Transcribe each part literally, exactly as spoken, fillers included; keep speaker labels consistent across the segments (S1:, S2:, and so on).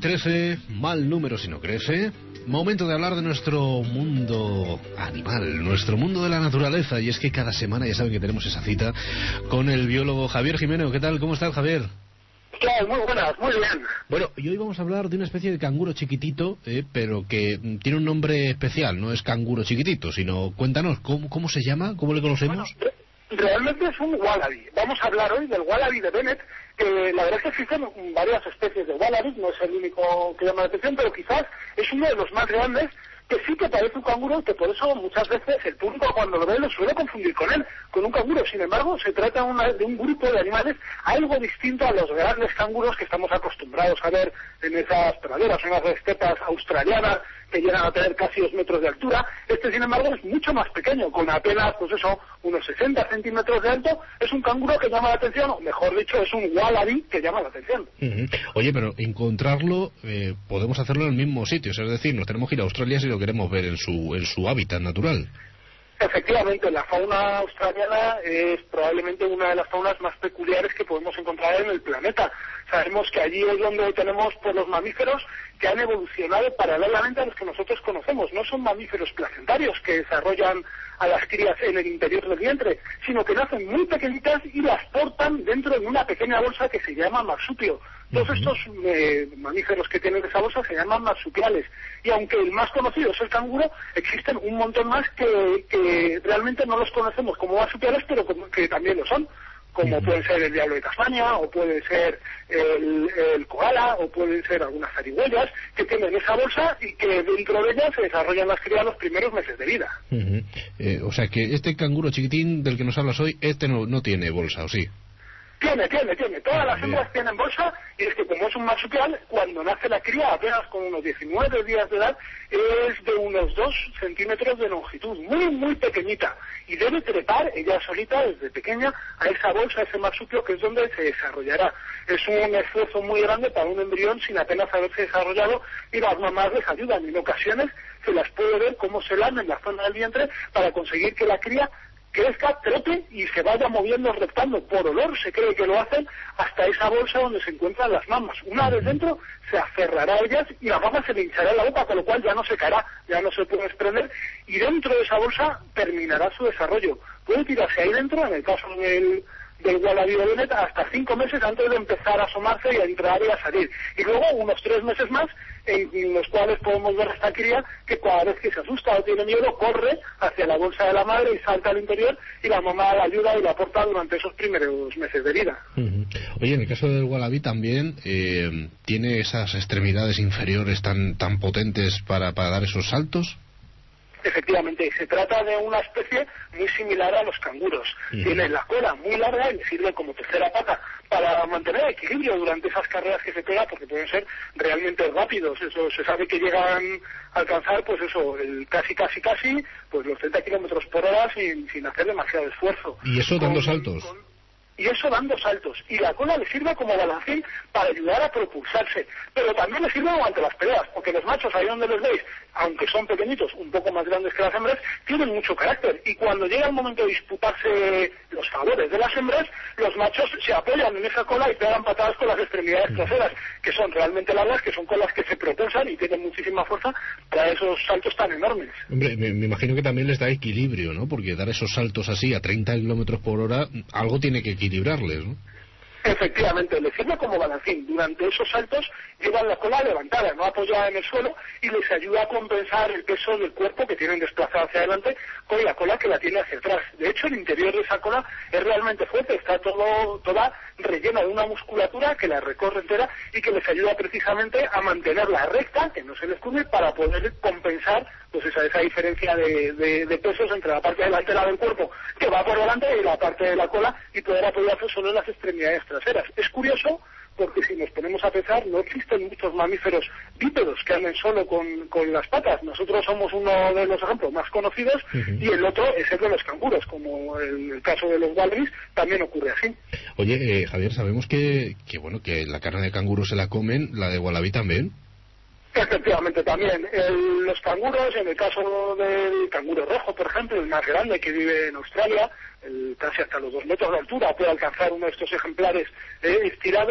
S1: trece, mal número si no crece. Momento de hablar de nuestro mundo animal, nuestro mundo de la naturaleza. Y es que cada semana ya saben que tenemos esa cita con el biólogo Javier Jimeno. ¿Qué tal? ¿Cómo estás, Javier?
S2: Claro, muy buenas, muy bien.
S1: Bueno, y hoy vamos a hablar de una especie de canguro chiquitito, eh, pero que tiene un nombre especial. No es canguro chiquitito, sino cuéntanos, ¿cómo, cómo se llama? ¿Cómo le conocemos?
S2: Bueno, realmente es un wallaby. Vamos a hablar hoy del wallaby de Bennett, que la verdad es que existen varias especies de wallabies, no es el único que llama la atención, pero quizás es uno de los más grandes, que sí que parece un canguro, que por eso muchas veces el público cuando lo ve lo suele confundir con él, con un canguro. Sin embargo, se trata de, una, de un grupo de animales algo distinto a los grandes canguros que estamos acostumbrados a ver en esas praderas, en las estepas australianas, que llegan a tener casi dos metros de altura. Este, sin embargo, es mucho más pequeño, con apenas, pues eso, unos sesenta centímetros de alto. Es un canguro que llama la atención, o mejor dicho, es un wallaby que llama la atención.
S1: Uh-huh. Oye, pero encontrarlo, eh, podemos hacerlo en el mismo sitio, es decir, nos tenemos que ir a Australia si lo queremos ver en su, en su hábitat natural.
S2: Efectivamente, la fauna australiana es probablemente una de las faunas más peculiares que podemos encontrar en el planeta. Sabemos que allí es donde tenemos pues, los mamíferos que han evolucionado paralelamente a los que nosotros conocemos. No son mamíferos placentarios que desarrollan a las crías en el interior del vientre, sino que nacen muy pequeñitas y las portan dentro de una pequeña bolsa que se llama marsupio. Todos uh-huh. estos eh, mamíferos que tienen esa bolsa se llaman marsupiales. Y aunque el más conocido es el canguro, existen un montón más que, que realmente no los conocemos como marsupiales, pero como, que también lo son. Como pueden ser el diablo de Tasmania, o puede ser el, el koala, o pueden ser algunas zarigüeyas que tienen esa bolsa y que dentro de ellas se desarrollan las crías los primeros meses de vida.
S1: Uh-huh. eh, o sea que este canguro chiquitín del que nos hablas hoy, este no, no tiene bolsa, ¿o sí?
S2: Tiene, tiene, tiene. Todas
S1: ah,
S2: las
S1: bien.
S2: hembras tienen bolsa, y es que como es un marsupial, cuando nace la cría, apenas con unos diecinueve días de edad, es de unos dos centímetros de longitud, muy, muy pequeñita, y debe trepar ella solita desde pequeña a esa bolsa, a ese marsupio, que es donde se desarrollará. Es un esfuerzo muy grande para un embrión sin apenas haberse desarrollado, y las mamás les ayudan. En ocasiones se las puede ver cómo se lamen en la zona del vientre para conseguir que la cría crezca, trepe y se vaya moviendo, reptando. Por olor se cree que lo hacen hasta esa bolsa donde se encuentran las mamas. Una vez dentro se aferrará a ellas y la mama se le hinchará en la boca, con lo cual ya no se caerá, ya no se puede desprender, y dentro de esa bolsa terminará su desarrollo. Puede tirarse ahí dentro, en el caso del del wallaby de Bennett, hasta cinco meses antes de empezar a asomarse y a entrar y a salir. Y luego unos tres meses más en, en los cuales podemos ver a esta cría que cada vez que se asusta o tiene miedo corre hacia la bolsa de la madre y salta al interior, y la mamá la ayuda y la aporta durante esos primeros meses de vida.
S1: Uh-huh. Oye, en el caso del wallaby también eh, tiene esas extremidades inferiores tan tan potentes para, para dar esos saltos.
S2: Efectivamente, se trata de una especie muy similar a los canguros. Uh-huh. Tiene la cola muy larga y sirve como tercera pata para mantener equilibrio durante esas carreras que se pega, porque pueden ser realmente rápidos. Eso se sabe que llegan a alcanzar, pues eso, el casi, casi, casi, pues los treinta kilómetros por hora sin, sin hacer demasiado esfuerzo.
S1: ¿Y eso dando con, saltos?
S2: Con, y eso dando saltos. Y la cola le sirve como balancín para ayudar a propulsarse. Pero también le sirve durante las peleas, porque los machos, ahí donde los veis, aunque son pequeñitos, un poco más grandes que las hembras, tienen mucho carácter. Y cuando llega el momento de disputarse los favores de las hembras, los machos se apoyan en esa cola y pegan patadas con las extremidades traseras, que son realmente largas, que son colas que se propulsan y tienen muchísima fuerza para esos saltos tan enormes.
S1: Hombre, me, me imagino que también les da equilibrio, ¿no? Porque dar esos saltos así a treinta kilómetros por hora, algo tiene que equilibrarles, ¿no?
S2: Efectivamente, le sirve como balancín. Durante esos saltos llevan la cola levantada, no apoyada en el suelo, y les ayuda a compensar el peso del cuerpo que tienen desplazado hacia adelante con la cola que la tiene hacia atrás. De hecho, el interior de esa cola es realmente fuerte, está todo toda rellena de una musculatura que la recorre entera y que les ayuda precisamente a mantenerla recta, que no se les curve, para poder compensar pues esa, esa diferencia de, de, de pesos entre la parte delantera del cuerpo, que va por delante, y la parte de la cola, y poder apoyarse solo en las extremidades traseras. Es curioso porque si nos ponemos a pensar, no existen muchos mamíferos bípedos que anden solo con, con las patas. Nosotros somos uno de los ejemplos más conocidos, uh-huh. y el otro es el de los canguros, como en el caso de los wallabies también ocurre así.
S1: Oye, eh, Javier, sabemos que, que bueno que la carne de canguro se la comen, la de wallaby también.
S2: Efectivamente, también. El, los canguros, en el caso del canguro rojo, por ejemplo, el más grande que vive en Australia, el, casi hasta los dos metros de altura, puede alcanzar uno de estos ejemplares eh, estirados.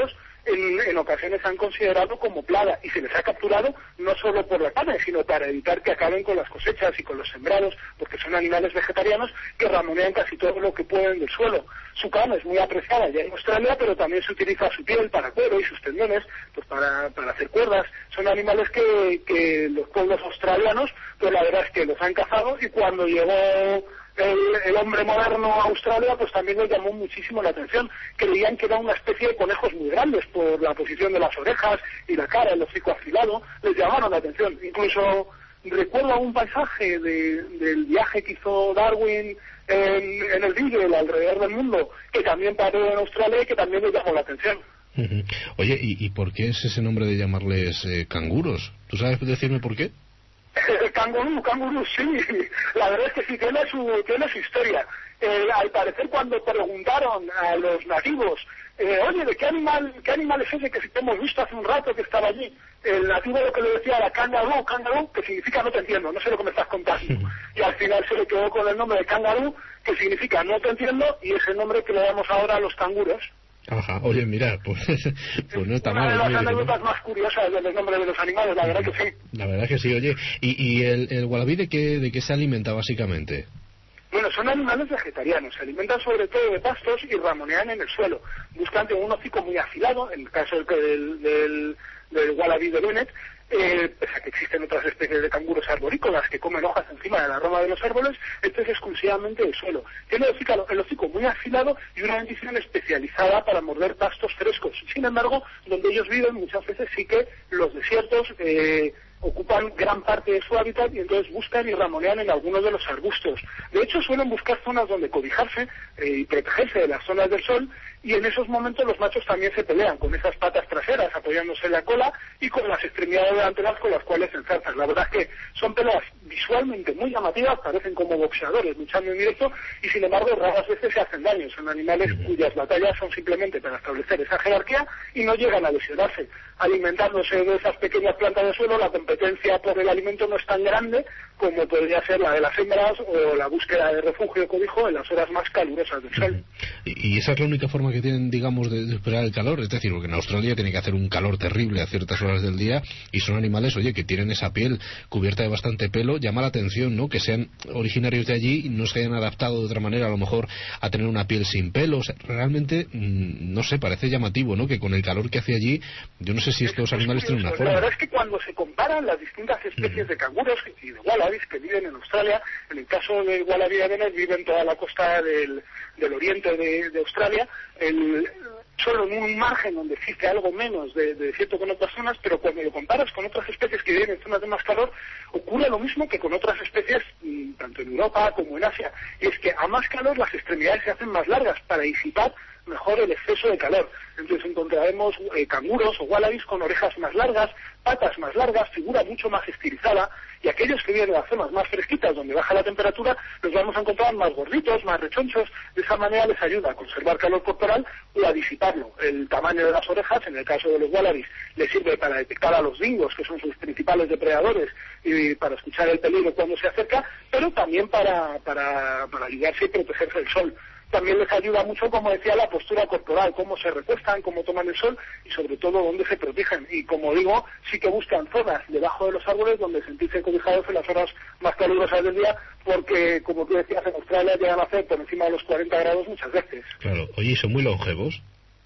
S2: en, en ocasiones han considerado como plaga y se les ha capturado no solo por la carne, sino para evitar que acaben con las cosechas y con los sembrados, porque son animales vegetarianos que ramonean casi todo lo que pueden del suelo. Su carne es muy apreciada ya en Australia, pero también se utiliza su piel para cuero y sus tendones pues para, para hacer cuerdas. Son animales que, que los pueblos australianos, pues la verdad es que los han cazado, y cuando llegó El, el hombre moderno a Australia, pues también les llamó muchísimo la atención. Creían que era una especie de conejos muy grandes por la posición de las orejas y la cara, el hocico afilado, les llamaron la atención. Incluso recuerdo un paisaje de, del viaje que hizo Darwin en, en el Beagle alrededor del mundo, que también paró en Australia y que también les llamó la atención.
S1: Uh-huh. Oye, ¿y, ¿y por qué es ese nombre de llamarles eh, canguros? ¿Tú sabes decirme por qué?
S2: El cangurú, cangurú, sí, la verdad es que sí, tiene su, tiene su historia. Eh, al parecer, cuando preguntaron a los nativos, eh, oye, ¿de qué animal, qué animal es ese que hemos visto hace un rato que estaba allí? El nativo lo que le decía era kangaroo, kangaroo, que significa no te entiendo, no sé lo que me estás contando. Y al final se le quedó con el nombre de kangaroo, que significa no te entiendo, y es el nombre que le damos ahora a los canguros.
S1: Ajá, oye, mira, pues, pues no está
S2: Una
S1: mal.
S2: de las
S1: ¿no?
S2: anécdotas más curiosas del nombre de los animales, la verdad que sí.
S1: La verdad que sí, oye. ¿Y, y el, el wallaby de qué, de qué se alimenta básicamente?
S2: Bueno, son animales vegetarianos, se alimentan sobre todo de pastos y ramonean en el suelo. Buscan un hocico muy afilado, en el caso del, del, del wallaby de Bennett, eh, pese a que existen otras especies de canguros arborícolas que comen hojas encima de la rama de los árboles, este es exclusivamente el suelo. Tiene el hocico, el hocico muy afilado y una dentición especializada para morder pastos frescos. Sin embargo, donde ellos viven muchas veces sí que los desiertos eh, ocupan gran parte de su hábitat y entonces buscan y ramonean en algunos de los arbustos. De hecho, suelen buscar zonas donde cobijarse eh, y protegerse de las zonas del sol, y en esos momentos los machos también se pelean con esas patas traseras apoyándose en la cola y con las extremidades delanteras con las cuales se enzarzan. La verdad es que son peleas visualmente muy llamativas, parecen como boxeadores luchando en directo, y sin embargo raras veces se hacen daño. Son animales cuyas batallas son simplemente para establecer esa jerarquía y no llegan a lesionarse. Alimentándose de esas pequeñas plantas de suelo, la competencia por el alimento no es tan grande como podría ser la de las hembras o la búsqueda de refugio o cobijo en las horas más calurosas del sol.
S1: Y, y esa es la única forma que tienen, digamos, de, de superar el calor. Es decir, porque en Australia tiene que hacer un calor terrible a ciertas horas del día, y son animales, oye, que tienen esa piel cubierta de bastante pelo. Llama la atención, ¿no?, que sean originarios de allí y no se hayan adaptado de otra manera a lo mejor a tener una piel sin pelos. Realmente, mmm, no sé, parece llamativo, ¿no?, que con el calor que hace allí, yo no sé si estos animales tienen una forma.
S2: La verdad es que cuando se comparan las distintas especies uh-huh. de canguros y de wallabies que viven en Australia, en el caso del wallaby de Bennett vive en toda la costa del, del oriente de, de Australia, el, solo en un margen donde existe algo menos de, de desierto con otras zonas, pero cuando lo comparas con otras especies que viven en zonas de más calor, ocurre lo mismo que con otras especies, tanto en Europa como en Asia, y es que a más calor las extremidades se hacen más largas para disipar mejor el exceso de calor. Entonces encontraremos eh, canguros o wallabies con orejas más largas, patas más largas, figura mucho más estilizada, y aquellos que viven en las zonas más fresquitas donde baja la temperatura los vamos a encontrar más gorditos, más rechonchos. De esa manera les ayuda a conservar calor corporal o a disiparlo. El tamaño de las orejas, en el caso de los wallabies, les sirve para detectar a los dingos, que son sus principales depredadores, y para escuchar el peligro cuando se acerca, pero también para, para, para ayudarse y protegerse del sol. También les ayuda mucho, como decía, la postura corporal, cómo se recuestan, cómo toman el sol y sobre todo dónde se protegen. Y como digo, sí que buscan zonas debajo de los árboles donde sentirse cobijados en las horas más calurosas del día, porque, como tú decías, en Australia llegan a hacer por encima de los cuarenta grados muchas veces.
S1: Claro, oye, ¿y son muy longevos?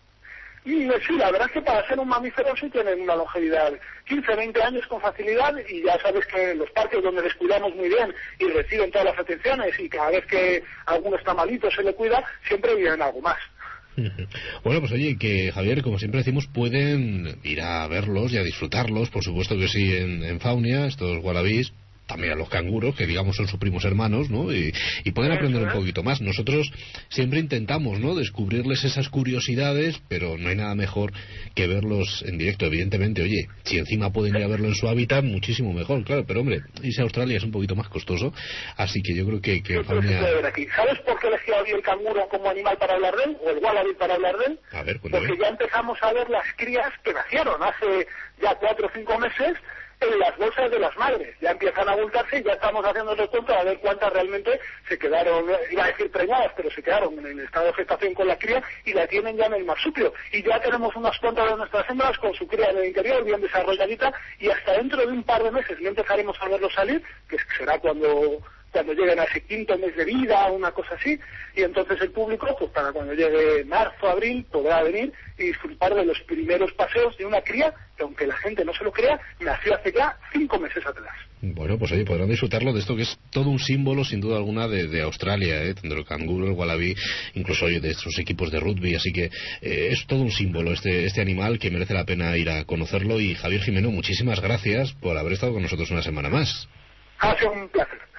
S2: Y sí, la verdad es que para ser un mamífero sí tienen una longevidad, quince, veinte años con facilidad, y ya sabes que en los parques donde les cuidamos muy bien y reciben todas las atenciones, y cada vez que alguno está malito se le cuida, siempre viven algo más.
S1: Bueno, pues oye, que Javier, como siempre decimos, pueden ir a verlos y a disfrutarlos, por supuesto que sí, en, en Faunia, estos wallabies, también a los canguros, que digamos son sus primos hermanos, ¿no? Y, y pueden aprender un poquito más. Nosotros siempre intentamos, ¿no?, descubrirles esas curiosidades, pero no hay nada mejor que verlos en directo, evidentemente. Oye, si encima pueden ir a verlo en su hábitat, muchísimo mejor, claro, pero hombre, irse a Australia es un poquito más costoso, así que yo creo que... que
S2: Faunia... ¿Sabes por qué elegí hoy el canguro como animal para hablar de él? ¿O el wallaby para hablar de él?
S1: A ver, cuéntame.
S2: Porque ya empezamos a ver las crías que nacieron hace ya cuatro o cinco meses. en las bolsas de las madres. Ya empiezan a abultarse y ya estamos haciendo el recuento a ver cuántas realmente se quedaron, iba a decir preñadas, pero se quedaron en el estado de gestación con la cría y la tienen ya en el marsupio. Y ya tenemos unas cuantas de nuestras hembras con su cría en el interior, bien desarrolladita, y hasta dentro de un par de meses ya empezaremos a verlos salir, que será cuando... cuando lleguen a ese quinto mes de vida, una cosa así, y entonces el público, pues para cuando llegue marzo, abril, podrá venir y disfrutar de los primeros paseos de una cría que, aunque la gente no se lo crea, nació hace ya cinco meses atrás.
S1: Bueno, pues oye, podrán disfrutarlo de esto que es todo un símbolo, sin duda alguna, de, de Australia, ¿eh? Tanto el canguro, el wallaby, incluso oye, de sus equipos de rugby, así que eh, es todo un símbolo este, este animal que merece la pena ir a conocerlo. Y Javier Jimeno, muchísimas gracias por haber estado con nosotros una semana más.
S2: Ha sido un placer.